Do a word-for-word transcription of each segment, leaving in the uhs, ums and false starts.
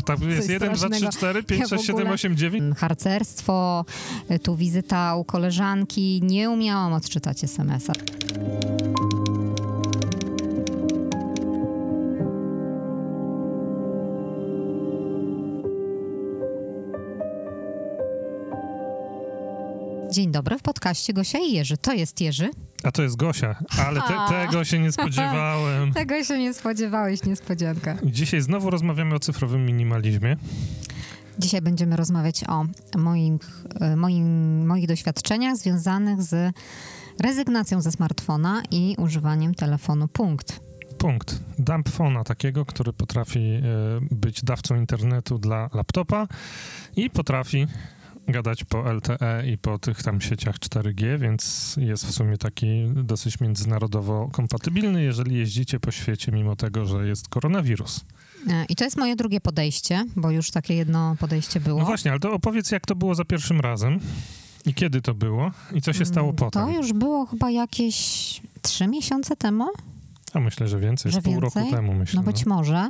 tak jest jeden, dwa, trzy, cztery, pięć, sześć, siedem, osiem, dziewięć. Harcerstwo, tu wizyta u koleżanki. Nie umiałam odczytać es em es a. Dzień dobry, w podcaście Gosia i Jerzy. To jest Jerzy. A to jest Gosia, ale te, tego się nie spodziewałem. Tego się nie spodziewałeś, niespodzianka. Dzisiaj znowu rozmawiamy o cyfrowym minimalizmie. Dzisiaj będziemy rozmawiać o moich, moim, moich doświadczeniach związanych z rezygnacją ze smartfona i używaniem telefonu punkt. Punkt. Dumbfona takiego, który potrafi y, być dawcą internetu dla laptopa i potrafi gadać po el te e i po tych tam sieciach cztery G, więc jest w sumie taki dosyć międzynarodowo kompatybilny, jeżeli jeździcie po świecie, mimo tego, że jest koronawirus. I to jest moje drugie podejście, bo już takie jedno podejście było. No właśnie, ale to opowiedz, jak to było za pierwszym razem i kiedy to było i co się stało potem. To już było chyba jakieś trzy miesiące temu. A myślę, że więcej, że z pół więcej? roku temu myślę. No być no. może.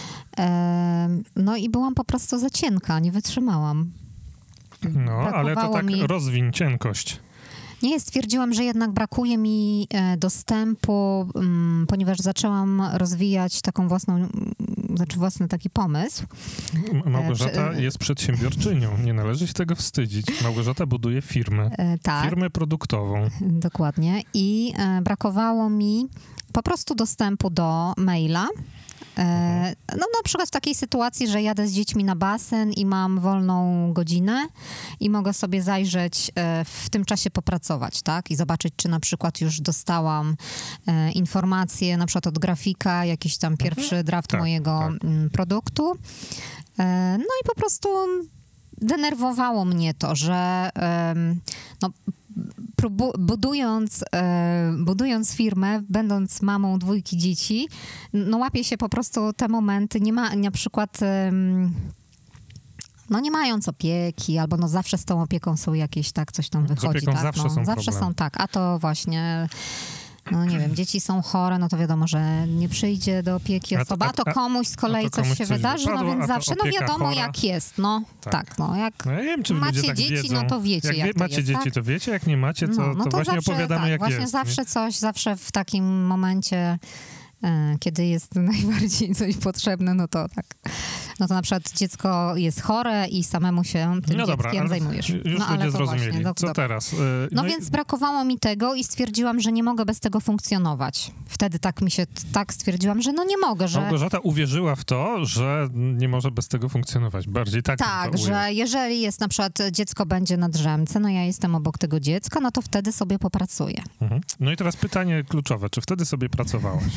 E, no i byłam po prostu za cienka, nie wytrzymałam. No, ale to tak mi... rozwiń cienkość. Nie, stwierdziłam, że jednak brakuje mi e, dostępu, m, ponieważ zaczęłam rozwijać taką własną, m, znaczy własny taki pomysł. Małgorzata e, jest przedsiębiorczynią, nie należy się tego wstydzić. Małgorzata buduje firmę, e, tak, firmę produktową. Dokładnie i e, brakowało mi po prostu dostępu do maila. No na przykład w takiej sytuacji, że jadę z dziećmi na basen i mam wolną godzinę i mogę sobie zajrzeć, w tym czasie popracować, tak? I zobaczyć, czy na przykład już dostałam informacje na przykład od grafika, jakiś tam pierwszy draft tak, mojego tak. produktu. No i po prostu denerwowało mnie to, że no, Budując, budując firmę, będąc mamą dwójki dzieci, no łapię się po prostu te momenty, nie ma na przykład, no nie mając opieki, albo no zawsze z tą opieką są jakieś, tak, coś tam wychodzi. Tak, zawsze no, są zawsze problemy. są, tak, a to właśnie... No nie wiem, dzieci są chore, no to wiadomo, że nie przyjdzie do opieki osoba, a to, a, a komuś z kolei coś się coś wydarzy, wypadło, no więc zawsze, no wiadomo chora. Jak jest, no tak, tak no jak no ja wiem, czy macie tak dzieci, wiedzą. no to wiecie, jak, jak to macie jest, dzieci, tak? to wiecie, jak nie macie, to, no, no to, to właśnie zawsze, opowiadamy, tak, jak właśnie jest. Zawsze nie? coś, zawsze w takim momencie, e, kiedy jest najbardziej coś potrzebne, no to tak. No to na przykład dziecko jest chore i samemu się tym no dobra, dzieckiem zajmujesz. Już no, ale ludzie zrozumieli. Właśnie, Co teraz? Yy, no, no więc i... brakowało mi tego i stwierdziłam, że nie mogę bez tego funkcjonować. Wtedy tak mi się, tak stwierdziłam, że no nie mogę, że... Małgorzata uwierzyła w to, że nie może bez tego funkcjonować. Bardziej tak Tak, że jeżeli jest na przykład dziecko będzie na drzemce, no ja jestem obok tego dziecka, no to wtedy sobie popracuję. Mhm. No i teraz pytanie kluczowe. Czy wtedy sobie pracowałaś?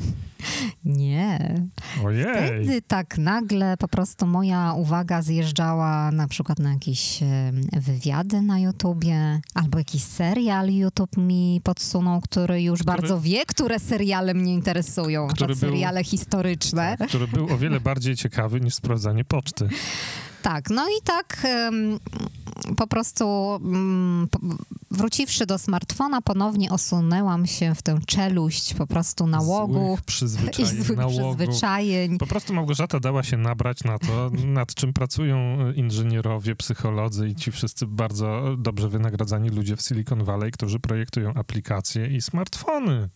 Nie. Ojej. Wtedy tak nagle po prostu moja uwaga zjeżdżała na przykład na jakieś wywiady na YouTubie, albo jakiś serial YouTube mi podsunął, który już który, bardzo wie, które seriale mnie interesują, które seriale był, historyczne. Tak, który był o wiele bardziej ciekawy niż sprawdzanie poczty. Tak, no i tak um, po prostu um, po, wróciwszy do smartfona, ponownie osunęłam się w tę czeluść po prostu nałogów złych przyzwyczajeń, i złych nałogów. przyzwyczajeń. Po prostu Małgorzata dała się nabrać na to, nad czym pracują inżynierowie, psycholodzy i ci wszyscy bardzo dobrze wynagradzani ludzie w Silicon Valley, którzy projektują aplikacje i smartfony.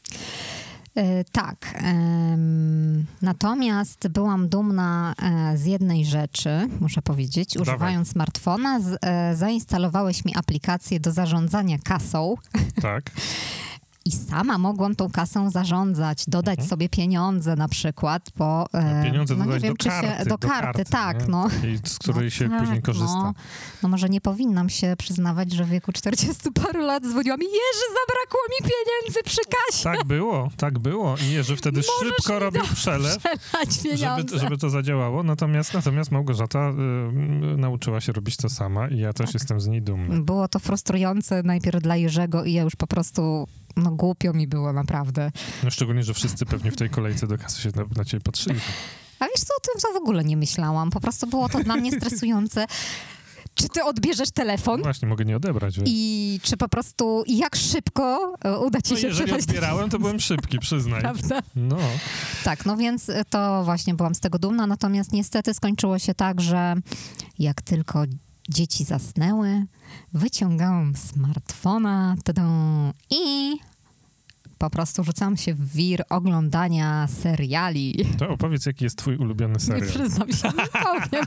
E, tak. E, natomiast byłam dumna e, z jednej rzeczy, muszę powiedzieć. Dawaj. Używając smartfona, z, e, zainstalowałeś mi aplikację do zarządzania kasą. Tak. I sama mogłam tą kasą zarządzać, dodać mhm. sobie pieniądze na przykład, bo... A pieniądze no, dodać nie wiem, do czy karty. Się, do, do karty, karty, tak. No. Takiej, z której no, się tak, później korzysta. No. no może nie powinnam się przyznawać, że w wieku czterdziestu paru lat dzwoniłam i Jerzy, zabrakło mi pieniędzy przy kasie. Tak było, tak było. I Jerzy wtedy Możesz szybko robił przelew, żeby, żeby to zadziałało. Natomiast, natomiast Małgorzata y, nauczyła się robić to sama i ja też tak. jestem z niej dumny. Było to frustrujące najpierw dla Jerzego i ja już po prostu... No głupio mi było, naprawdę. No szczególnie, że wszyscy pewnie w tej kolejce do kasy się na, na ciebie patrzyli. A wiesz co, o tym to w ogóle nie myślałam. Po prostu było to dla mnie stresujące. czy ty odbierzesz telefon? Właśnie, mogę nie odebrać. Wiesz. I czy po prostu, jak szybko uda ci No, się jeżeli przebrać... odbierałem, to byłem szybki, przyznaj. Prawda? No. Tak, no więc to właśnie byłam z tego dumna, natomiast niestety skończyło się tak, że jak tylko dzieci zasnęły, wyciągałam smartfona tadą, i po prostu rzucałam się w wir oglądania seriali. To opowiedz, jaki jest twój ulubiony serial. Nie przyznam się, nie powiem.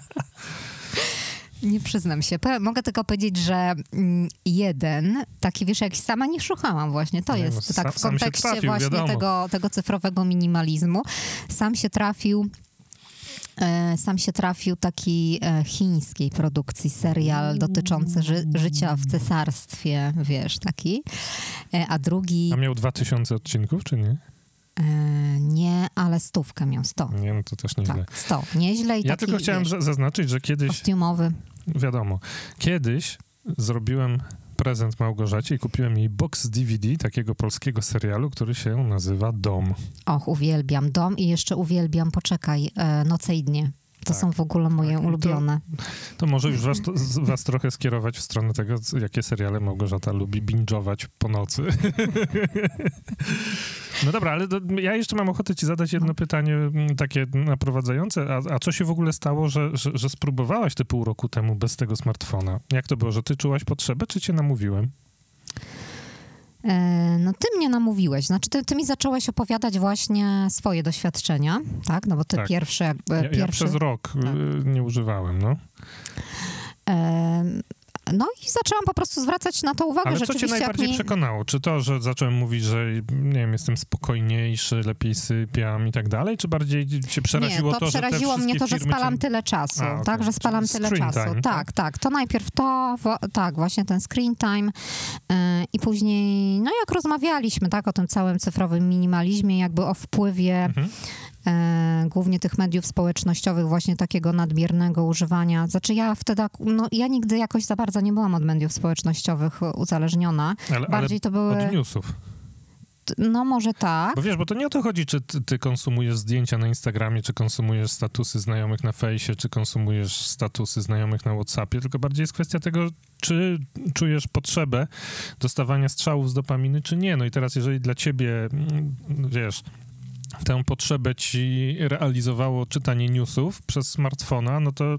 Nie przyznam się. Po- Mogę tylko powiedzieć, że mm, jeden, taki wiesz, jak sama nie szukałam właśnie, to Nie, jest no, tak sam- w sam się kontekście trafił, właśnie wiadomo. tego, tego cyfrowego minimalizmu. Sam się trafił e, sam się trafił taki e, chińskiej produkcji serial dotyczący ży- życia w cesarstwie, wiesz, taki. E, a drugi A miał dwa tysiące odcinków, czy nie? e, nie, ale stówkę miał, sto. Nie, no to też nieźle. Tak, sto. Nieźle i Ja taki, tylko chciałem wiesz, za- zaznaczyć, że kiedyś, kostiumowy. wiadomo, kiedyś zrobiłem prezent Małgorzacie i kupiłem jej box D V D takiego polskiego serialu, który się nazywa Dom. Och, uwielbiam Dom i jeszcze uwielbiam, poczekaj, e, Noce i dnie. To Tak. są w ogóle moje Tak, i to- ulubione. To może już was, to, z- was trochę skierować w stronę tego, co- jakie seriale Małgorzata lubi binge'ować po nocy. No dobra, ale do, ja jeszcze mam ochotę ci zadać jedno pytanie m, takie naprowadzające. A, a co się w ogóle stało, że, że, że spróbowałaś te pół roku temu bez tego smartfona? Jak to było, że ty czułaś potrzebę, czy cię namówiłem? E, no ty mnie namówiłeś, znaczy ty, ty mi zacząłeś opowiadać właśnie swoje doświadczenia, tak? No bo ty Tak. pierwszy jakby, Ja, ja pierwszy... przez rok y, nie używałem, no. E, no i zaczęłam po prostu zwracać na to uwagę. Ale co cię Rzeczywiście, jak najbardziej mi... przekonało? Czy to, że zacząłem mówić, że nie wiem, jestem spokojniejszy, lepiej sypiam i tak dalej, czy bardziej cię przeraziło nie, to, to, przeraziło że te mnie to, że firmy spalam cię... tyle czasu, A, okej. tak, że spalam Czyli tyle screen czasu. time, tak, tak? tak, to najpierw to, wo, tak, właśnie ten screen time yy, i później, no jak rozmawialiśmy, tak, o tym całym cyfrowym minimalizmie, jakby o wpływie Mhm. e, głównie tych mediów społecznościowych, właśnie takiego nadmiernego używania. Znaczy ja wtedy, ak- no ja nigdy jakoś za bardzo nie byłam od mediów społecznościowych uzależniona. Ale, Bardziej to ale były, od newsów. no może tak. Bo wiesz, bo to nie o to chodzi, czy ty, ty konsumujesz zdjęcia na Instagramie, czy konsumujesz statusy znajomych na fejsie, czy konsumujesz statusy znajomych na WhatsAppie, tylko bardziej jest kwestia tego, czy czujesz potrzebę dostawania strzałów z dopaminy, czy nie. No i teraz, jeżeli dla ciebie, mm, wiesz, tę potrzebę ci realizowało czytanie newsów przez smartfona, no to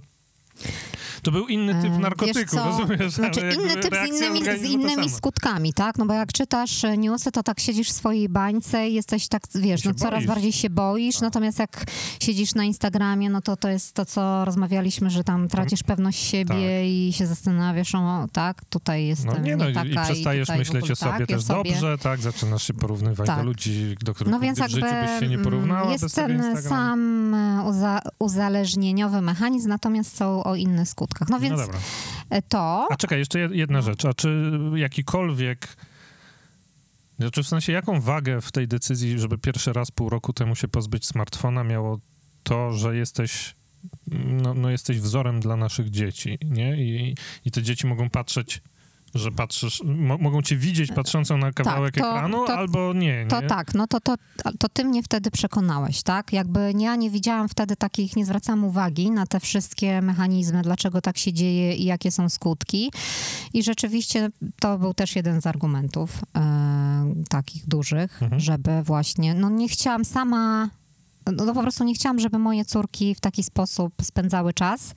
to był inny typ E, narkotyku, wiesz co? rozumiesz? Znaczy Ale jakby inny typ z reakcja innymi, z organizmu ta innymi sama. skutkami, tak? No bo jak czytasz e, newsy, to tak siedzisz w swojej bańce i jesteś tak, wiesz, się no coraz boisz. bardziej się boisz, Tak. natomiast jak siedzisz na Instagramie, no to to jest to, co rozmawialiśmy, że tam tracisz pewność siebie tak. i się zastanawiasz, o tak, tutaj jestem No nie, no nie i, taka i przestajesz tutaj w myśleć ogóle o sobie tak, też o sobie. dobrze, tak? Zaczynasz się porównywać Tak. do ludzi, do których No więc nigdy w życiu jakby byś się nie porównała mm, jest bez tego ten Instagrama. sam e, uza, uzależnieniowy mechanizm, natomiast są o innych skutkach. No więc No dobra. e, to... A czekaj, jeszcze jed- jedna rzecz. A czy jakikolwiek... Znaczy w sensie, jaką wagę w tej decyzji, żeby pierwszy raz pół roku temu się pozbyć smartfona, miało to, że jesteś, no, no jesteś wzorem dla naszych dzieci, nie? I, i te dzieci mogą patrzeć, że patrzysz, mo- mogą cię widzieć patrzącą na kawałek to- ekranu, to- albo nie, nie? To tak, no to, to, to ty mnie wtedy przekonałeś, tak? Jakby ja nie widziałam wtedy takich, nie zwracałam uwagi na te wszystkie mechanizmy, dlaczego tak się dzieje i jakie są skutki. I rzeczywiście to był też jeden z argumentów e, takich dużych, Mhm. żeby właśnie, no nie chciałam sama, no, no po prostu nie chciałam, żeby moje córki w taki sposób spędzały czas.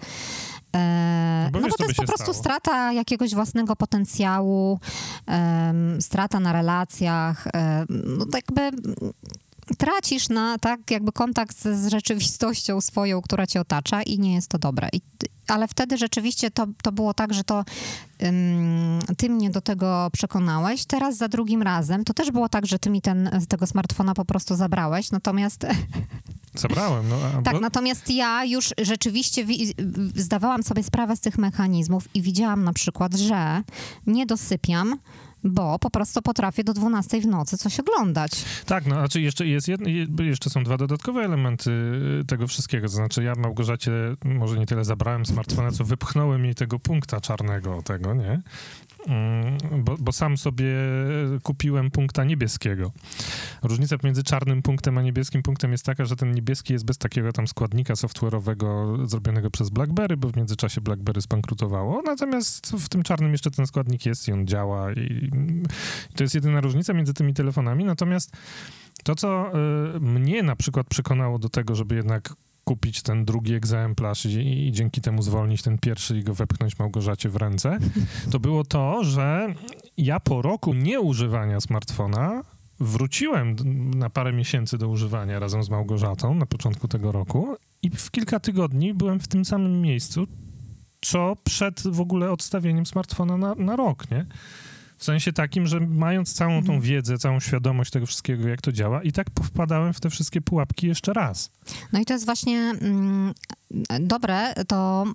E, No bo no wiesz, bo co to by jest po się prostu stało. strata jakiegoś własnego potencjału, em, strata na relacjach, em, no tak jakby tracisz na, tak, jakby kontakt z, z rzeczywistością swoją, która cię otacza i nie jest to dobre. I, ale wtedy rzeczywiście to, to było tak, że to ym, ty mnie do tego przekonałeś. Teraz za drugim razem to też było tak, że ty mi ten, tego smartfona po prostu zabrałeś, natomiast Zabrałem, no. A, tak, bo, natomiast ja już rzeczywiście wi- zdawałam sobie sprawę z tych mechanizmów i widziałam na przykład, że nie dosypiam, bo po prostu potrafię do dwunastej w nocy coś oglądać. Tak, no, znaczy jeszcze jest jedno, je- jeszcze są dwa dodatkowe elementy y, tego wszystkiego. To znaczy ja Małgorzacie może nie tyle zabrałem smartfona, co wypchnąłem jej tego punkta czarnego tego, nie? bo, bo sam sobie kupiłem punkta niebieskiego. Różnica pomiędzy czarnym punktem a niebieskim punktem jest taka, że ten niebieski jest bez takiego tam składnika software'owego zrobionego przez BlackBerry, bo w międzyczasie BlackBerry zbankrutowało, natomiast w tym czarnym jeszcze ten składnik jest i on działa i, i to jest jedyna różnica między tymi telefonami, natomiast to, co y, mnie na przykład przekonało do tego, żeby jednak kupić ten drugi egzemplarz i, i dzięki temu zwolnić ten pierwszy i go wepchnąć Małgorzacie w ręce, to było to, że ja po roku nieużywania smartfona wróciłem na parę miesięcy do używania razem z Małgorzatą na początku tego roku i w kilka tygodni byłem w tym samym miejscu, co przed w ogóle odstawieniem smartfona na, na rok, nie? W sensie takim, że mając całą tą wiedzę, całą świadomość tego wszystkiego, jak to działa, i tak wpadałem w te wszystkie pułapki jeszcze raz. No i to jest właśnie mm, dobre, to,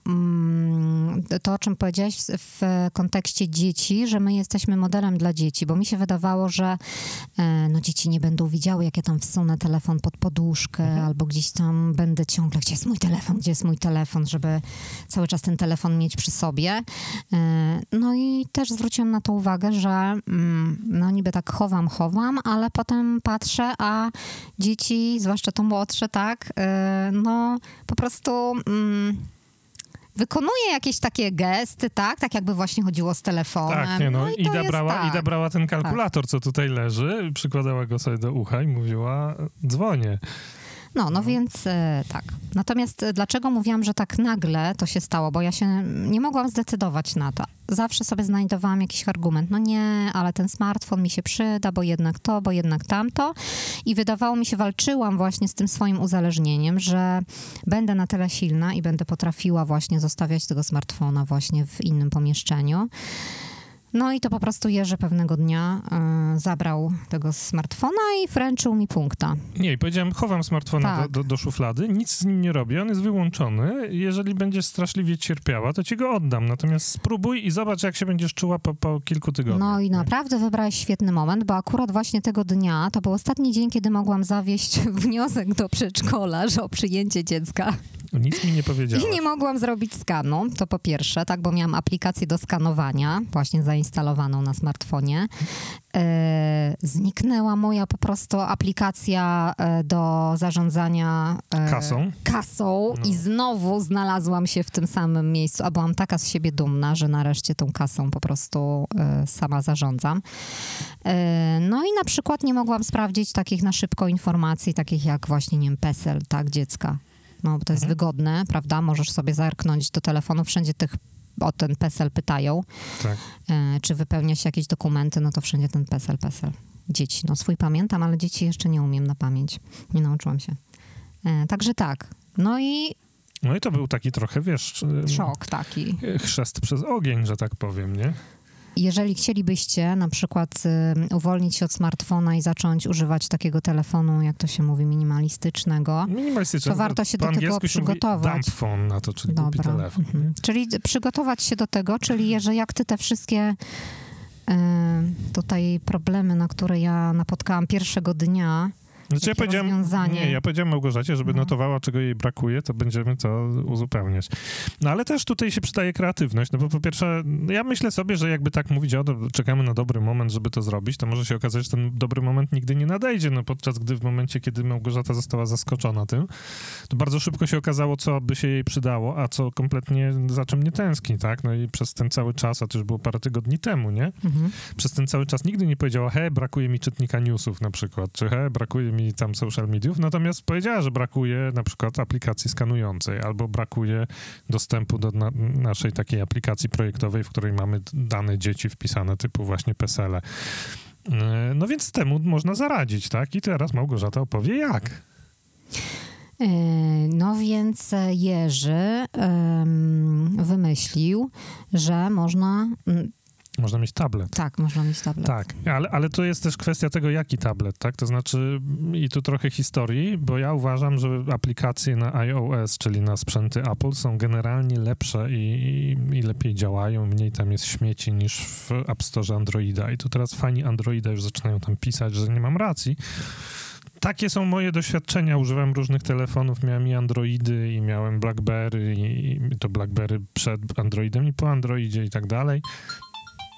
mm, to, o czym powiedziałeś w, w kontekście dzieci, że my jesteśmy modelem dla dzieci, bo mi się wydawało, że e, no, dzieci nie będą widziały, jak ja tam wsunę telefon pod poduszkę, mhm. albo gdzieś tam będę ciągle, gdzie jest mój telefon, gdzie jest mój telefon, żeby cały czas ten telefon mieć przy sobie. E, no i też zwróciłam na to uwagę, że mm, no niby tak chowam, chowam, ale potem patrzę, a dzieci, zwłaszcza to młodsze, tak, no po prostu mm, wykonuje jakieś takie gesty, tak? Tak jakby właśnie chodziło z telefonem. Tak, nie no, no i Ida, brała, tak. Ida brała ten kalkulator, tak. co tutaj leży, przykładała go sobie do ucha i mówiła, dzwonię. No, no, no więc e, tak. Natomiast e, dlaczego mówiłam, że tak nagle to się stało? Bo ja się nie mogłam zdecydować na to. Zawsze sobie znajdowałam jakiś argument. No nie, ale ten smartfon mi się przyda, bo jednak to, bo jednak tamto. I wydawało mi się, walczyłam właśnie z tym swoim uzależnieniem, że będę na tyle silna i będę potrafiła właśnie zostawiać tego smartfona właśnie w innym pomieszczeniu. No i to po prostu Jerzy pewnego dnia y, zabrał tego smartfona i wręczył mi punkta. Nie, i powiedziałem, chowam smartfona tak. do, do, do szuflady, nic z nim nie robię, on jest wyłączony. Jeżeli będziesz straszliwie cierpiała, to ci go oddam. Natomiast spróbuj i zobacz, jak się będziesz czuła po, po kilku tygodniach. No i naprawdę wybrałeś świetny moment, bo akurat właśnie tego dnia, to był ostatni dzień, kiedy mogłam zawieźć wniosek do przedszkola, że o przyjęcie dziecka. Nic mi nie powiedziałaś. I nie mogłam zrobić skanu, to po pierwsze, tak, bo miałam aplikację do skanowania, właśnie zainstalowaną na smartfonie. E, zniknęła moja po prostu aplikacja e, do zarządzania e, kasą, kasą no. I znowu znalazłam się w tym samym miejscu, a byłam taka z siebie dumna, że nareszcie tą kasą po prostu e, sama zarządzam. E, no i na przykład nie mogłam sprawdzić takich na szybko informacji, takich jak właśnie, nie wiem, PESEL, tak, dziecka. No, bo to jest mhm. wygodne, prawda? Możesz sobie zerknąć do telefonu, wszędzie tych o ten PESEL pytają. Tak. E, czy wypełnia się jakieś dokumenty, no to wszędzie ten PESEL, PESEL. Dzieci, no swój pamiętam, ale dzieci jeszcze nie umiem na pamięć. Nie nauczyłam się. E, także tak. No i... No i to był taki trochę, wiesz... Szok taki. Chrzest przez ogień, że tak powiem, nie? Jeżeli chcielibyście na przykład y, uwolnić się od smartfona i zacząć używać takiego telefonu, jak to się mówi, minimalistycznego, Minimalistyczne, to warto się do tego przygotować. Dump phone na to, czyli głupi telefon. Mhm. Czyli przygotować się do tego, czyli że jak ty te wszystkie y, tutaj problemy, na które ja napotkałam pierwszego dnia, Znaczy ja powiedziałem, nie, ja powiedziałem Małgorzacie, żeby no. notowała, czego jej brakuje, to będziemy to uzupełniać. No ale też tutaj się przydaje kreatywność, no bo po pierwsze, ja myślę sobie, że jakby tak mówić, o, czekamy na dobry moment, żeby to zrobić, to może się okazać, że ten dobry moment nigdy nie nadejdzie, no podczas gdy w momencie, kiedy Małgorzata została zaskoczona tym, to bardzo szybko się okazało, co by się jej przydało, a co kompletnie za czym nie tęskni, tak? No i przez ten cały czas, a to już było parę tygodni temu, nie? Mhm. Przez ten cały czas nigdy nie powiedziała, he, brakuje mi czytnika newsów na przykład, czy he, brakuje mi tam social mediów, natomiast powiedziała, że brakuje na przykład aplikacji skanującej, albo brakuje dostępu do na, naszej takiej aplikacji projektowej, w której mamy dane dzieci wpisane, typu właśnie PESEL-e. No więc temu można zaradzić, tak? I teraz Małgorzata opowie jak. No więc Jerzy um, wymyślił, że można... Można mieć tablet. Tak, można mieć tablet. Tak, ale, ale to jest też kwestia tego, jaki tablet, tak? To znaczy, i tu trochę historii, bo ja uważam, że aplikacje na iOS, czyli na sprzęty Apple, są generalnie lepsze i, i, i lepiej działają, mniej tam jest śmieci niż w App Store Androida. I tu teraz fani Androida już zaczynają tam pisać, że nie mam racji. Takie są moje doświadczenia. Używam różnych telefonów. Miałem i Androidy, i miałem BlackBerry, i, i to BlackBerry przed Androidem i po Androidzie i tak dalej.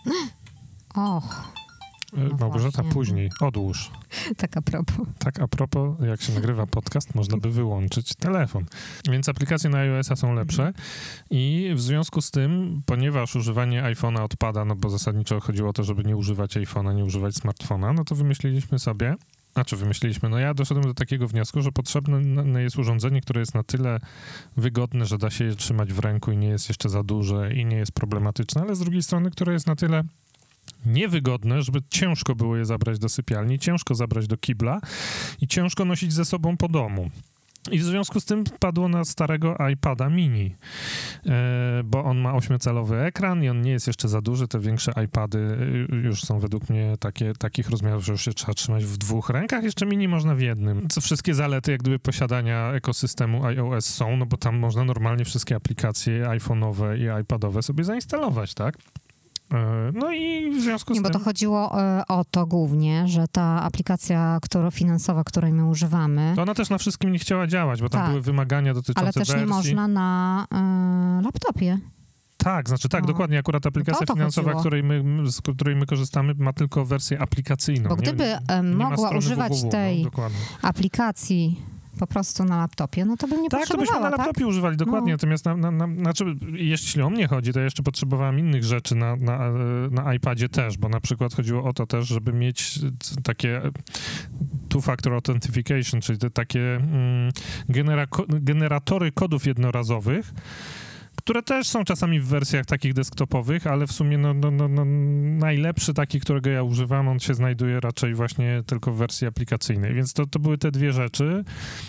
Och. No Małgorzata, właśnie. później, odłóż. Tak a propos. Tak a propos, jak się nagrywa podcast, można by wyłączyć telefon. Więc aplikacje na iOS-a są lepsze i w związku z tym, ponieważ używanie iPhone'a odpada, no bo zasadniczo chodziło o to, żeby nie używać iPhone'a, nie używać smartfona, no to wymyśliliśmy sobie, znaczy wymyśliliśmy, no ja doszedłem do takiego wniosku, że potrzebne jest urządzenie, które jest na tyle wygodne, że da się je trzymać w ręku i nie jest jeszcze za duże i nie jest problematyczne, ale z drugiej strony, które jest na tyle niewygodne, żeby ciężko było je zabrać do sypialni, ciężko zabrać do kibla i ciężko nosić ze sobą po domu. I w związku z tym padło na starego iPada mini, e, bo on ma ośmiocalowy ekran i on nie jest jeszcze za duży. Te większe iPady już są według mnie takie, takich rozmiarów, że już się trzeba trzymać w dwóch rękach. Jeszcze mini można w jednym. Co wszystkie zalety jak gdyby posiadania ekosystemu iOS są, no bo tam można normalnie wszystkie aplikacje iPhone'owe i iPadowe sobie zainstalować, tak? No i w związku z Nie, tym... bo to chodziło e, o to głównie, że ta aplikacja która, finansowa, której my używamy... To ona też na wszystkim nie chciała działać, bo tam tak, były wymagania dotyczące ale też wersji. nie można na e, laptopie. Tak, znaczy tak, no. dokładnie. Akurat aplikacja to finansowa, której my, z której my korzystamy, ma tylko wersję aplikacyjną. Bo nie, gdyby nie, nie mogła używać www, tej no, aplikacji po prostu na laptopie, no to bym nie tak, to byśmy na laptopie tak? używali, dokładnie. No. Natomiast na, na, na, znaczy, jeśli o mnie chodzi, to ja jeszcze potrzebowałem innych rzeczy na, na, na iPadzie też, bo na przykład chodziło o to też, żeby mieć takie two-factor authentication, czyli te takie mm, genera- generatory kodów jednorazowych, które też są czasami w wersjach takich desktopowych, ale w sumie no, no, no, no, najlepszy taki, którego ja używam, on się znajduje raczej właśnie tylko w wersji aplikacyjnej, więc to, to były te dwie rzeczy.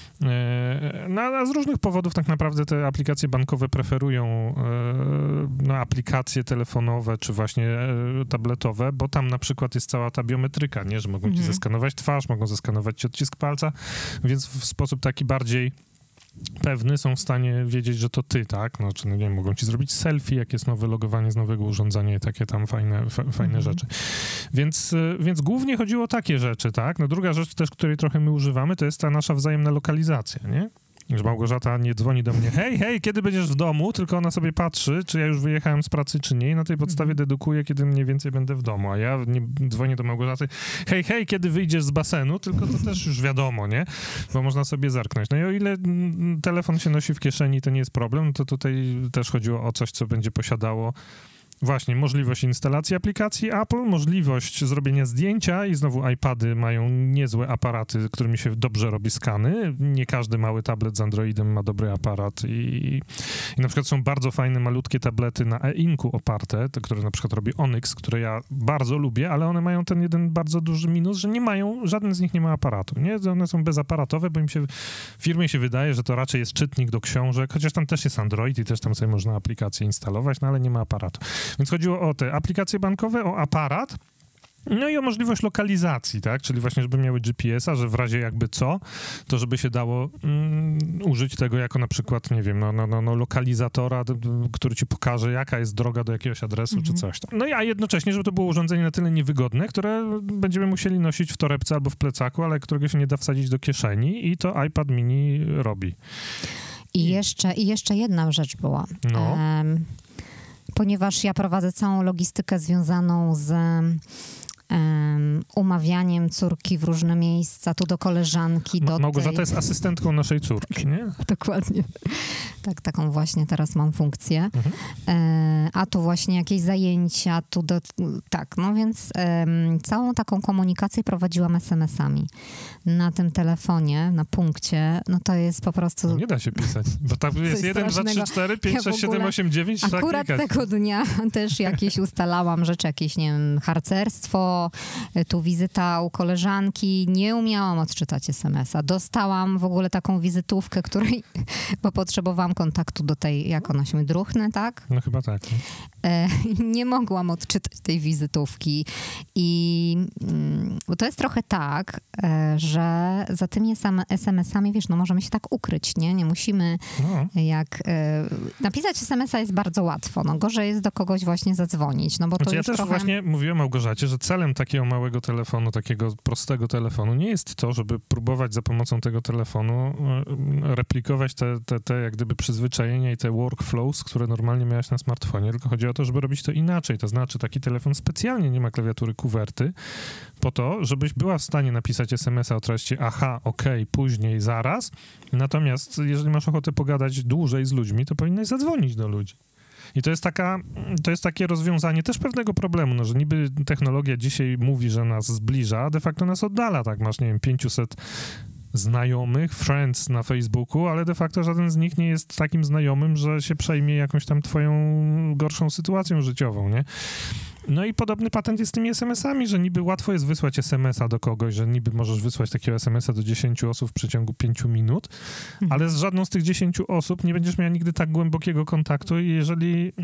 No, a z różnych powodów tak naprawdę te aplikacje bankowe preferują no, aplikacje telefonowe czy właśnie tabletowe, bo tam na przykład jest cała ta biometryka, nie? Że mogą ci mhm. zeskanować twarz, mogą zeskanować ci odcisk palca, więc w sposób taki bardziej pewny są w stanie wiedzieć, że to ty, tak? No, czy, no, nie wiem, mogą ci zrobić selfie, jak jest nowe logowanie z nowego urządzenia i takie tam fajne, f- fajne mhm. rzeczy. Więc, więc głównie chodziło o takie rzeczy, tak? No druga rzecz też, której trochę my używamy, to jest ta nasza wzajemna lokalizacja, nie? Że Małgorzata nie dzwoni do mnie, hej, hej, kiedy będziesz w domu? Tylko ona sobie patrzy, czy ja już wyjechałem z pracy, czy nie i na tej podstawie dedukuje, kiedy mniej więcej będę w domu, a ja nie dzwonię do Małgorzaty, hej, hej, kiedy wyjdziesz z basenu? Tylko to też już wiadomo, nie? Bo można sobie zerknąć. No i o ile telefon się nosi w kieszeni, to nie jest problem, to tutaj też chodziło o coś, co będzie posiadało właśnie możliwość instalacji aplikacji Apple, możliwość zrobienia zdjęcia i znowu iPady mają niezłe aparaty, którymi się dobrze robi skany. Nie każdy mały tablet z Androidem ma dobry aparat i, i na przykład są bardzo fajne, malutkie tablety na e-inku oparte, te, które na przykład robi Onyx, które ja bardzo lubię, ale one mają ten jeden bardzo duży minus, że nie mają, żaden z nich nie ma aparatu, nie? One są bezaparatowe, bo im się, firmie się wydaje, że to raczej jest czytnik do książek, chociaż tam też jest Android i też tam sobie można aplikację instalować, no ale nie ma aparatu. Więc chodziło o te aplikacje bankowe, o aparat, no i o możliwość lokalizacji, tak? Czyli właśnie, żeby miały G P S-a, że w razie jakby co, to żeby się dało mm, użyć tego jako na przykład, nie wiem, no, no, no, no lokalizatora, d- d- który ci pokaże, jaka jest droga do jakiegoś adresu, mhm. czy coś tam. No i a jednocześnie, żeby to było urządzenie na tyle niewygodne, które będziemy musieli nosić w torebce albo w plecaku, ale którego się nie da wsadzić do kieszeni i to iPad mini robi. I jeszcze, i jeszcze jedna rzecz była. No. Um, ponieważ ja prowadzę całą logistykę związaną z um, umawianiem córki w różne miejsca, tu do koleżanki, do Małgorzata tej... jest asystentką naszej córki, nie? Dokładnie. Tak, taką właśnie teraz mam funkcję. Mhm. E, a tu właśnie jakieś zajęcia, tu do... Tak, no więc e, całą taką komunikację prowadziłam es em esami. Na tym telefonie, na punkcie, no to jest po prostu... No nie da się pisać, bo tam jest jeden, dwa, trzy, cztery, pięć, sześć, siedem, osiem, dziewięć. Akurat tego dnia też jakieś ustalałam rzeczy, jakieś, nie wiem, harcerstwo, tu wizyta u koleżanki. Nie umiałam odczytać es emesa. Dostałam w ogóle taką wizytówkę, której, bo potrzebowałam kontaktu do tej, jak ona się mówi, Druchny, tak? No chyba tak. No. E, nie mogłam odczytać tej wizytówki i mm, bo to jest trochę tak, e, że za tymi es em esami, wiesz, no możemy się tak ukryć, nie? Nie musimy no. jak... E, napisać es em esa jest bardzo łatwo, no gorzej jest do kogoś właśnie zadzwonić, no bo znaczy, to ja już też trochę... właśnie mówiłem Małgorzacie, że celem celem takiego małego telefonu, takiego prostego telefonu nie jest to, żeby próbować za pomocą tego telefonu replikować te, te, te jak gdyby przyzwyczajenia i te workflows, które normalnie miałeś na smartfonie, tylko chodzi o to, żeby robić to inaczej. To znaczy taki telefon specjalnie nie ma klawiatury kuwerty po to, żebyś była w stanie napisać es em es a o treści aha, okej, okay, później, zaraz. Natomiast jeżeli masz ochotę pogadać dłużej z ludźmi, to powinnaś zadzwonić do ludzi. I to jest taka, to jest takie rozwiązanie też pewnego problemu, no, że niby technologia dzisiaj mówi, że nas zbliża, a de facto nas oddala, tak, masz, nie wiem, pięćset znajomych, friends na Facebooku, ale de facto żaden z nich nie jest takim znajomym, że się przejmie jakąś tam twoją gorszą sytuacją życiową, nie? No i podobny patent jest z tymi es em esami, że niby łatwo jest wysłać es em es a do kogoś, że niby możesz wysłać takiego es em es a do dziesięciu osób w przeciągu pięciu minut, mhm. ale z żadną z tych dziesięciu osób nie będziesz miała nigdy tak głębokiego kontaktu i jeżeli,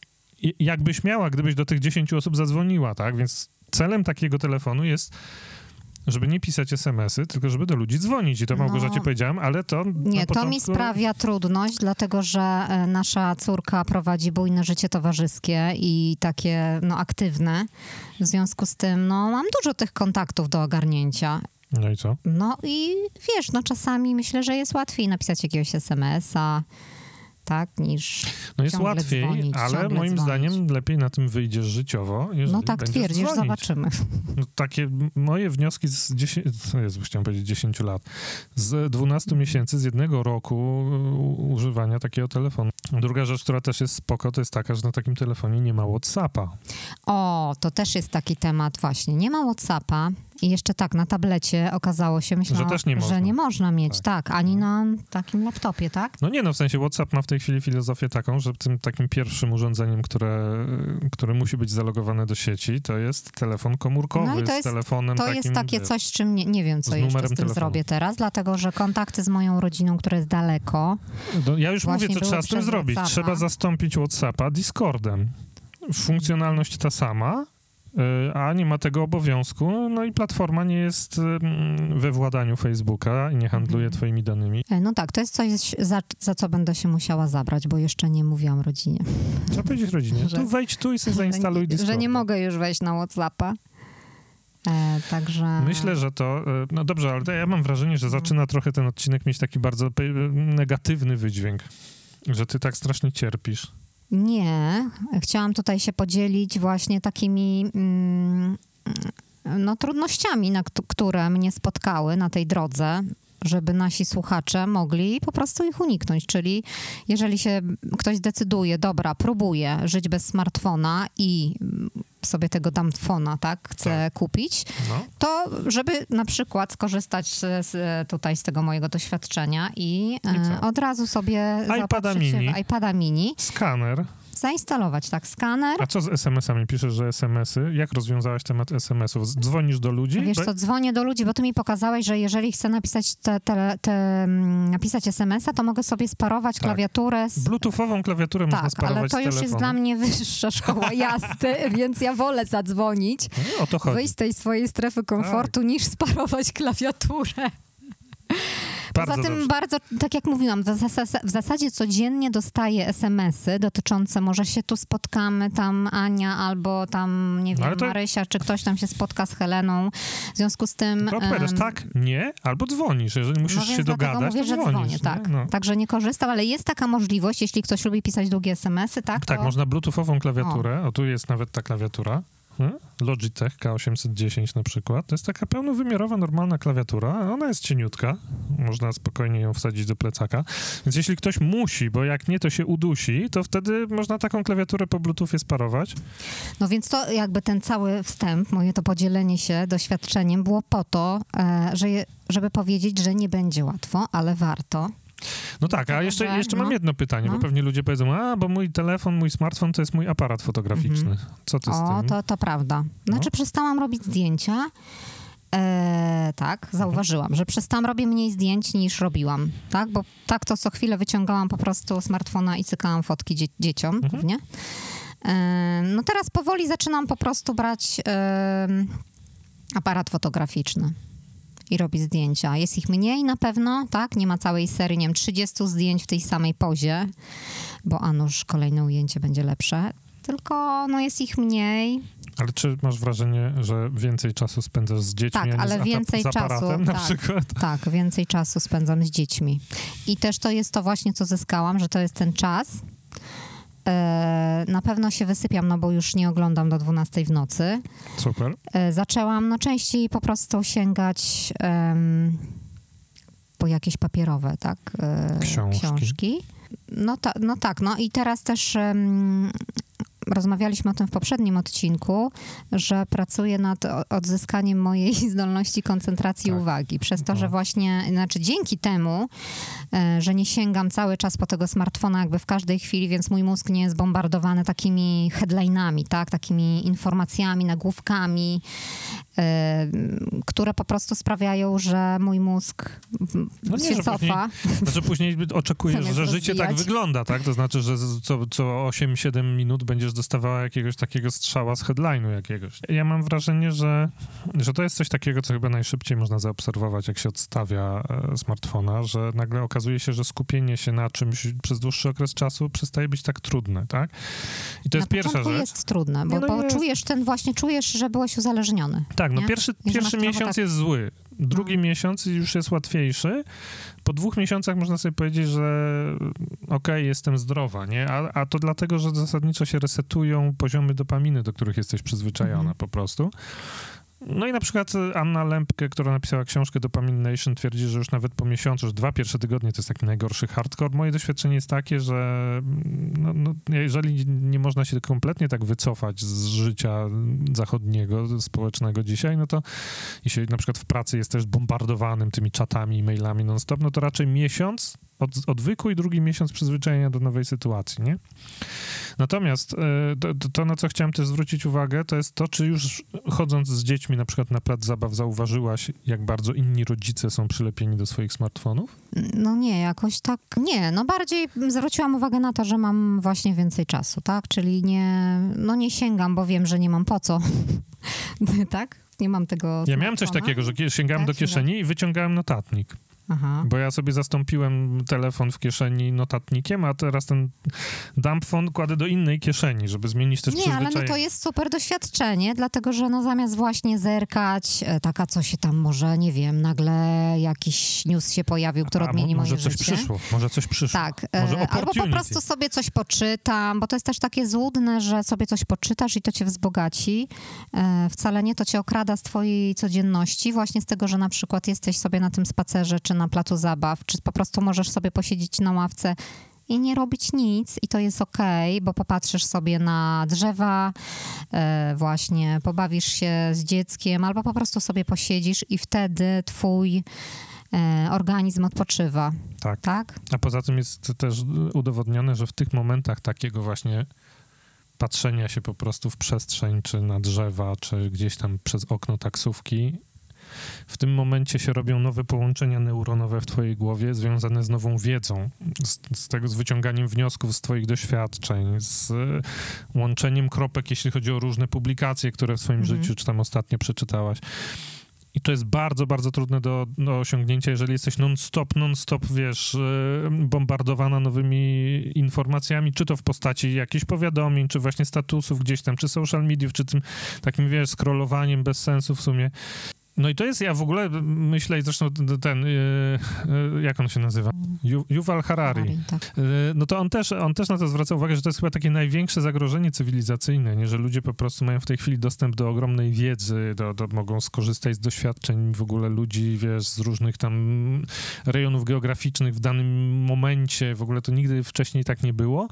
jakbyś miała, gdybyś do tych dziesięciu osób zadzwoniła, tak? Więc celem takiego telefonu jest, żeby nie pisać es em esy, tylko żeby do ludzi dzwonić. I to Małgorzacie no, powiedziałem, ale to nie, początku... to mi sprawia trudność, dlatego że nasza córka prowadzi bujne życie towarzyskie i takie, no, aktywne. W związku z tym, no, mam dużo tych kontaktów do ogarnięcia. No i co? No i wiesz, no czasami myślę, że jest łatwiej napisać jakiegoś es em es a, tak, niż No jest łatwiej, dzwonić, ale moim dzwonić. zdaniem lepiej na tym wyjdziesz życiowo, jeżeli No tak twierdzisz, dzwonić. zobaczymy. No, takie moje wnioski z dziesięciu, Jezu, chciałem powiedzieć dziesięciu lat, z dwunastu miesięcy, z jednego roku używania takiego telefonu. Druga rzecz, która też jest spoko, to jest taka, że na takim telefonie nie ma WhatsAppa. O, to też jest taki temat właśnie. Nie ma WhatsAppa i jeszcze tak, na tablecie okazało się, myślę, że, też nie, że można. nie można mieć, tak, tak ani na takim laptopie, tak? No nie, no w sensie WhatsApp ma w tej chwili filozofię taką, że tym takim pierwszym urządzeniem, które, które musi być zalogowane do sieci, to jest telefon komórkowy no i to jest, z telefonem to takim... jest takie wiesz, coś, z czym nie, nie wiem, co jeszcze z tym telefonu. zrobię teraz, dlatego, że kontakty z moją rodziną, która jest daleko... No, ja już mówię, co trzeba z tym zrobić. WhatsAppa. Trzeba zastąpić WhatsAppa Discordem. Funkcjonalność ta sama, a nie ma tego obowiązku, no i platforma nie jest we władaniu Facebooka i nie handluje mhm. twoimi danymi. No tak, to jest coś, za, za co będę się musiała zabrać, bo jeszcze nie mówiłam rodzinie. Co powiedzieć rodzinie? Że, tu wejdź tu i sobie zainstaluj Discord. Że nie mogę już wejść na WhatsAppa. E, także... Myślę, że to... No dobrze, ale ja mam wrażenie, że zaczyna trochę ten odcinek mieć taki bardzo negatywny wydźwięk, że ty tak strasznie cierpisz. Nie, chciałam tutaj się podzielić właśnie takimi mm, no, trudnościami, na k- które mnie spotkały na tej drodze, żeby nasi słuchacze mogli po prostu ich uniknąć. Czyli jeżeli się ktoś decyduje, dobra, próbuję żyć bez smartfona i sobie tego dumbfona, tak, chcę tak. kupić, no. to żeby na przykład skorzystać z, z, tutaj z tego mojego doświadczenia i, I e, od razu sobie iPada mini. w iPada mini. Skaner. Zainstalować, tak, skaner. A co z es em esami? Piszesz, że es em esy. Jak rozwiązałaś temat es em esów? Dzwonisz do ludzi? Wiesz co, dzwonię do ludzi, bo ty mi pokazałeś, że jeżeli chcę napisać te, te, te, napisać es em es a, to mogę sobie sparować tak. klawiaturę z... Bluetoothową klawiaturę tak, można sparować ale to z już telefonu. jest dla mnie wyższa szkoła jazdy, więc ja wolę zadzwonić, no, o to chodzi. wyjść z tej swojej strefy komfortu, tak. niż sparować klawiaturę. Bardzo Poza tym dobrze. bardzo, tak jak mówiłam, w, zas- w zasadzie codziennie dostaję es em esy dotyczące, może się tu spotkamy, tam Ania albo tam, nie wiem, no to... Marysia, czy ktoś tam się spotka z Heleną. W związku z tym... To odpowiadasz um, tak, nie, albo dzwonisz. Jeżeli musisz no się dogadać, mówię, to że dzwonisz. Dzwonię, tak. No. Także nie korzystam, ale jest taka możliwość, jeśli ktoś lubi pisać długie es em esy, tak? Tak, to... można bluetoothową klawiaturę. O. o, tu jest nawet ta klawiatura. Logitech K osiemset dziesięć na przykład. To jest taka pełnowymiarowa, normalna klawiatura. Ona jest cieniutka. Można spokojnie ją wsadzić do plecaka. Więc jeśli ktoś musi, bo jak nie, to się udusi, to wtedy można taką klawiaturę po Bluetoothie sparować. No więc to jakby ten cały wstęp, moje to podzielenie się doświadczeniem było po to, że je, żeby powiedzieć, że nie będzie łatwo, ale warto. No tak, a jeszcze, jeszcze mam jedno pytanie, no. bo pewnie ludzie powiedzą, a, bo mój telefon, mój smartfon to jest mój aparat fotograficzny. Mhm. Co ty z tym? O, to, to prawda. Znaczy no. przestałam robić zdjęcia. E, tak, zauważyłam, mhm. że przestałam robić mniej zdjęć niż robiłam, tak? Bo tak to co chwilę wyciągałam po prostu smartfona i cykałam fotki dzie- dzieciom mhm. głównie. E, no teraz powoli zaczynam po prostu brać e, aparat fotograficzny i robić zdjęcia. Jest ich mniej na pewno, tak? Nie ma całej serii, nie wiem, trzydziestu zdjęć w tej samej pozie, bo a nuż kolejne ujęcie będzie lepsze. tylko no jest ich mniej. Ale czy masz wrażenie, że więcej czasu spędzasz z dziećmi, Tak, a nie ale z, więcej z aparatem czasu, na tak, przykład? Tak, więcej czasu spędzam z dziećmi. I też to jest to właśnie, co zyskałam, że to jest ten czas. E, na pewno się wysypiam, no bo już nie oglądam do dwunastej w nocy. Super. E, zaczęłam no częściej po prostu sięgać em, po jakieś papierowe, tak? E, Książki. książki. No, ta, no tak, no i teraz też em, rozmawialiśmy o tym w poprzednim odcinku, że pracuję nad odzyskaniem mojej zdolności koncentracji tak. uwagi. Przez to, No. że właśnie, znaczy dzięki temu, e, że nie sięgam cały czas po tego smartfona jakby w każdej chwili, więc mój mózg nie jest bombardowany takimi headline'ami, tak, takimi informacjami, nagłówkami, e, które po prostu sprawiają, że mój mózg No nie, się że cofa. Później, znaczy później oczekujesz, Zamiast że życie tak rozwijać. wygląda, tak? To znaczy, że z- co, co osiem siedem minut będziesz dostawała jakiegoś takiego strzała z headline'u jakiegoś. Ja mam wrażenie, że, że to jest coś takiego, co chyba najszybciej można zaobserwować, jak się odstawia e, smartfona, że nagle okazuje się, że skupienie się na czymś przez dłuższy okres czasu przestaje być tak trudne, tak? I to Na jest pierwsza początku rzecz. jest trudne, bo, Nie, no bo jest. czujesz ten właśnie, czujesz, że byłeś uzależniony. Tak, no nie? pierwszy, I że masz pierwszy trochę miesiąc tak- jest zły. Drugi No. miesiąc już jest łatwiejszy. Po dwóch miesiącach można sobie powiedzieć, że okej, jestem zdrowa, nie? A, a to dlatego, że zasadniczo się resetują poziomy dopaminy, do których jesteś przyzwyczajona Mhm. po prostu. No i na przykład Anna Lempke, która napisała książkę Dopamine Nation, twierdzi, że już nawet po miesiącu, już dwa pierwsze tygodnie to jest taki najgorszy hardcore. Moje doświadczenie jest takie, że no, no, jeżeli nie można się kompletnie tak wycofać z życia zachodniego, społecznego dzisiaj, no to jeśli na przykład w pracy jest też bombardowanym tymi czatami i mailami non-stop, no to raczej miesiąc od, odwyku i drugi miesiąc przyzwyczajenia do nowej sytuacji, nie? Natomiast e, to, to, na co chciałem też zwrócić uwagę, to jest to, czy już chodząc z dziećmi na przykład na plac zabaw zauważyłaś, jak bardzo inni rodzice są przylepieni do swoich smartfonów? No nie, jakoś tak, nie, no bardziej zwróciłam uwagę na to, że mam właśnie więcej czasu, tak, czyli nie, no nie sięgam, bo wiem, że nie mam po co, tak, nie mam tego Ja miałem coś smartfona. takiego, że kie- sięgałem Tak, do kieszeni i wyciągałem notatnik, Aha. bo ja sobie zastąpiłem telefon w kieszeni notatnikiem, a teraz ten dump phone kładę do innej kieszeni, żeby zmienić też Nie, ale przyzwyczajenie. no to jest super doświadczenie, dlatego że no zamiast właśnie zerkać, e, taka co się tam może, nie wiem, nagle jakiś news się pojawił, który A, odmieni mo- może moje coś życie. przyszło, może coś przyszło. Tak, Może e, albo po opportunity. prostu sobie coś poczytam, bo to jest też takie złudne, że sobie coś poczytasz i to cię wzbogaci. E, wcale nie, to cię okrada z twojej codzienności, właśnie z tego, że na przykład jesteś sobie na tym spacerze, czy na placu zabaw, czy po prostu możesz sobie posiedzieć na ławce i nie robić nic i to jest okej, bo popatrzysz sobie na drzewa, e, właśnie pobawisz się z dzieckiem, albo po prostu sobie posiedzisz i wtedy twój e, organizm odpoczywa, Tak. tak? A poza tym jest też udowodnione, że w tych momentach takiego właśnie patrzenia się po prostu w przestrzeń, czy na drzewa, czy gdzieś tam przez okno taksówki, w tym momencie się robią nowe połączenia neuronowe w twojej głowie związane z nową wiedzą, z, z tego, z wyciąganiem wniosków z twoich doświadczeń, z e, łączeniem kropek, jeśli chodzi o różne publikacje, które w swoim Mhm. życiu czy tam ostatnio przeczytałaś. I to jest bardzo, bardzo trudne do, do osiągnięcia, jeżeli jesteś non-stop, non-stop, wiesz, e, bombardowana nowymi informacjami, czy to w postaci jakichś powiadomień, czy właśnie statusów gdzieś tam, czy social mediów, czy tym takim, wiesz, scrollowaniem bez sensu w sumie. No i to jest, ja w ogóle myślę, i zresztą ten, yy, yy, jak on się nazywa? Ju, Yuval Harari. Harari, tak. Yy, no to on też, on też na to zwraca uwagę, że to jest chyba takie największe zagrożenie cywilizacyjne, nie? Że ludzie po prostu mają w tej chwili dostęp do ogromnej wiedzy, do, do, mogą skorzystać z doświadczeń w ogóle ludzi, wiesz, z różnych tam rejonów geograficznych w danym momencie, w ogóle to nigdy wcześniej tak nie było.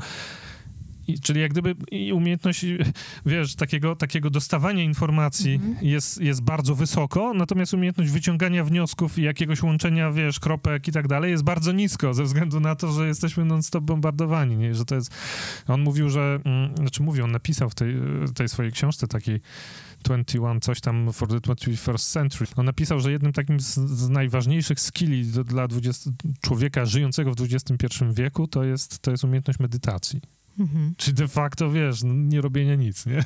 I, czyli jak gdyby i umiejętność, wiesz, takiego, takiego dostawania informacji Mhm. jest, jest bardzo wysoko, natomiast umiejętność wyciągania wniosków i jakiegoś łączenia, wiesz, kropek i tak dalej jest bardzo nisko, ze względu na to, że jesteśmy non-stop bombardowani, nie? Że to jest... On mówił, że... Mm, znaczy mówił, on napisał w tej, tej swojej książce takiej dwadzieścia jeden, coś tam for the twenty-first century. On napisał, że jednym takim z, z najważniejszych skilli do, dla dwudziestego człowieka żyjącego w dwudziestym pierwszym wieku to jest, to jest umiejętność medytacji. Mhm. Czyli de facto, wiesz, no, nie robienia nic, nie?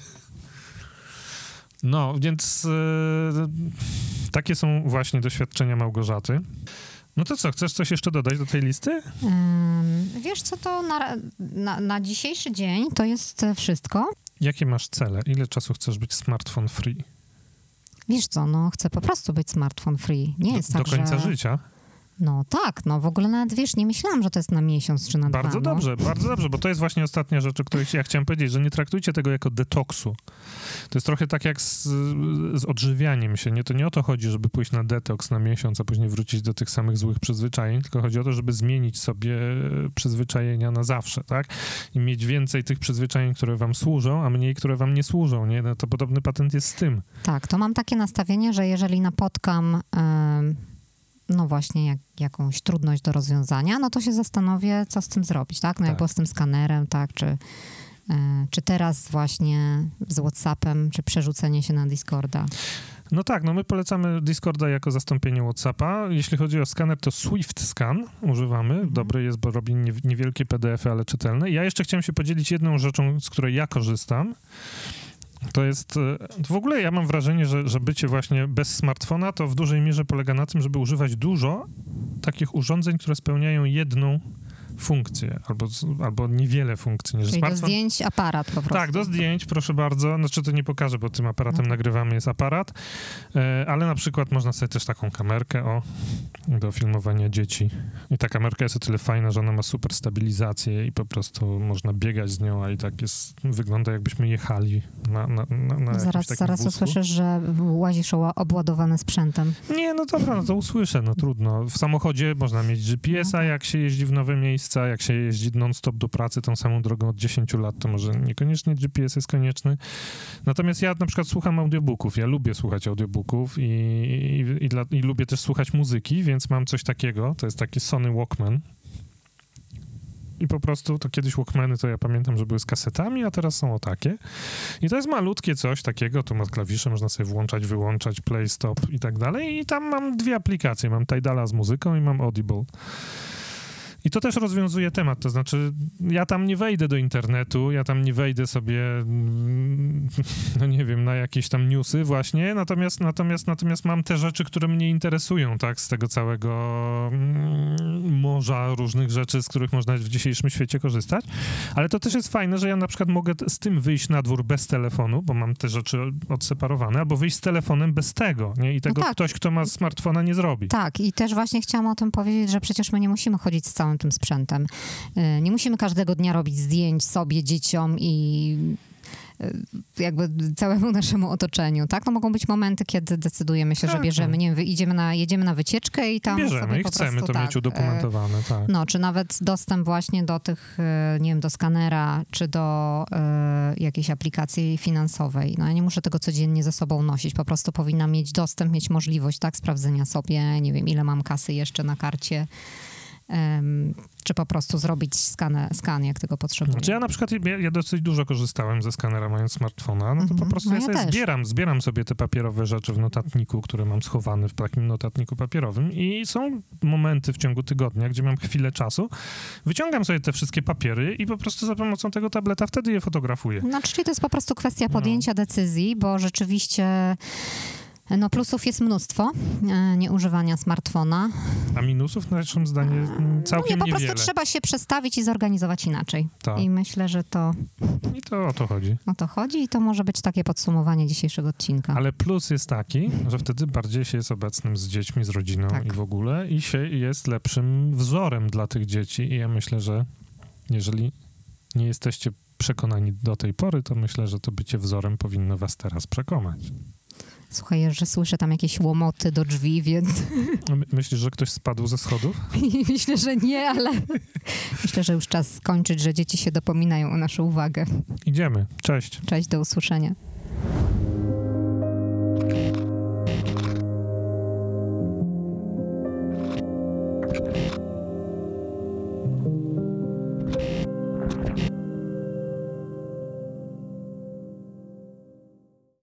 No, więc e, takie są właśnie doświadczenia Małgorzaty. No to co, chcesz coś jeszcze dodać do tej listy? Um, wiesz co, to na, na, na dzisiejszy dzień to jest wszystko. Jakie masz cele? Ile czasu chcesz być smartphone free? Wiesz co, no chcę po prostu być smartphone free. Nie do, jest tak, do końca że... życia? No tak, no w ogóle nawet, wiesz, nie myślałam, że to jest na miesiąc czy na dwa. Bardzo no. dobrze, bardzo dobrze, bo to jest właśnie ostatnia rzecz, o której ja chciałem powiedzieć, że nie traktujcie tego jako detoksu. To jest trochę tak jak z, z odżywianiem się. Nie, to nie o to chodzi, żeby pójść na detoks na miesiąc, a później wrócić do tych samych złych przyzwyczajeń, tylko chodzi o to, żeby zmienić sobie przyzwyczajenia na zawsze, tak? I mieć więcej tych przyzwyczajeń, które wam służą, a mniej, które wam nie służą, nie? No to podobny patent jest z tym. Tak, to mam takie nastawienie, że jeżeli napotkam... Yy... no właśnie jak, jakąś trudność do rozwiązania, no to się zastanowię, co z tym zrobić, tak? No tak. jak było z tym skanerem, tak? Czy, y, czy teraz właśnie z WhatsAppem, czy przerzucenie się na Discorda? No tak, no my polecamy Discorda jako zastąpienie WhatsAppa. Jeśli chodzi o skaner, to Swift Scan używamy. Mhm. Dobry jest, bo robi niewielkie P D F y, ale czytelne. Ja jeszcze chciałem się podzielić jedną rzeczą, z której ja korzystam. To jest, w ogóle ja mam wrażenie, że, że bycie właśnie bez smartfona to w dużej mierze polega na tym, żeby używać dużo takich urządzeń, które spełniają jedną funkcję, albo, albo niewiele funkcji. Nie, że Czyli smartfon... do zdjęć aparat po prostu. Tak, do zdjęć, proszę bardzo. Znaczy to nie pokażę, bo tym aparatem no. nagrywamy jest aparat, ale na przykład można sobie też taką kamerkę o, do filmowania dzieci. I ta kamerka jest o tyle fajna, że ona ma super stabilizację i po prostu można biegać z nią, a i tak jest, wygląda jakbyśmy jechali na, na, na, na Zaraz, zaraz wózku. usłyszysz, że łazisz obładowany sprzętem. Nie, no dobra, no to usłyszę, no trudno. W samochodzie można mieć G P S a, jak się jeździ w nowe miejsca, jak się jeździ non-stop do pracy tą samą drogą od dziesięciu lat, to może niekoniecznie G P S jest konieczny. Natomiast ja na przykład słucham audiobooków. Ja lubię słuchać audiobooków i, i, i, dla, i lubię też słuchać muzyki, więc mam coś takiego. To jest taki Sony Walkman. I po prostu to kiedyś Walkmany, to ja pamiętam, że były z kasetami, a teraz są o takie. I to jest malutkie coś takiego, tu ma klawisze, można sobie włączać, wyłączać, play, stop i tak dalej. I tam mam dwie aplikacje. Mam Tidala z muzyką i mam Audible. I to też rozwiązuje temat, to znaczy ja tam nie wejdę do internetu, ja tam nie wejdę sobie, no nie wiem, na jakieś tam newsy właśnie, natomiast, natomiast, natomiast mam te rzeczy, które mnie interesują, tak, z tego całego morza różnych rzeczy, z których można w dzisiejszym świecie korzystać, ale to też jest fajne, że ja na przykład mogę z tym wyjść na dwór bez telefonu, bo mam te rzeczy odseparowane, albo wyjść z telefonem bez tego, nie, i tego no tak. Ktoś, kto ma smartfona, nie zrobi. Tak, i też właśnie chciałam o tym powiedzieć, że przecież my nie musimy chodzić z całym tym sprzętem. Nie musimy każdego dnia robić zdjęć sobie, dzieciom i jakby całemu naszemu otoczeniu, tak? No mogą być momenty, kiedy decydujemy się, tak, że bierzemy, tak. nie wiem, idziemy na, jedziemy na wycieczkę i tam bierzemy sobie i po chcemy prostu, to tak, mieć udokumentowane, tak. No, czy nawet dostęp właśnie do tych, nie wiem, do skanera, czy do y, jakiejś aplikacji finansowej. No ja nie muszę tego codziennie ze sobą nosić, po prostu powinnam mieć dostęp, mieć możliwość, tak, sprawdzenia sobie, nie wiem, ile mam kasy jeszcze na karcie, Um, czy po prostu zrobić skan, skan jak tego potrzebuję. Znaczy ja na przykład, ja, ja dosyć dużo korzystałem ze skanera mając smartfona, no to mm-hmm. po prostu no ja ja sobie też. zbieram, zbieram sobie te papierowe rzeczy w notatniku, które mam schowane w takim notatniku papierowym i są momenty w ciągu tygodnia, gdzie mam chwilę czasu, wyciągam sobie te wszystkie papiery i po prostu za pomocą tego tableta wtedy je fotografuję. No czyli to jest po prostu kwestia podjęcia no. decyzji, bo rzeczywiście no plusów jest mnóstwo e, nieużywania smartfona. A minusów naszym zdaniem całkiem no nie, po niewiele. prostu trzeba się przestawić i zorganizować inaczej. Tak. I myślę, że to... I to o to chodzi. O to chodzi i to może być takie podsumowanie dzisiejszego odcinka. Ale plus jest taki, że wtedy bardziej się jest obecnym z dziećmi, z rodziną tak. i w ogóle i się jest lepszym wzorem dla tych dzieci i ja myślę, że jeżeli nie jesteście przekonani do tej pory, to myślę, że to bycie wzorem powinno was teraz przekonać. Słuchaj, że słyszę tam jakieś łomoty do drzwi, więc... Myślisz, że ktoś spadł ze schodów? Myślę, że nie, ale myślę, że już czas skończyć, że dzieci się dopominają o naszą uwagę. Idziemy. Cześć. Cześć, do usłyszenia.